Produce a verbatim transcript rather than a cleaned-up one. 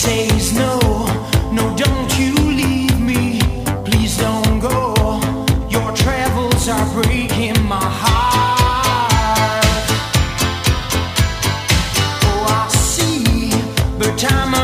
says no, no, don't you leave me, please don't go. Your travels are breaking my heart. Oh, I see the time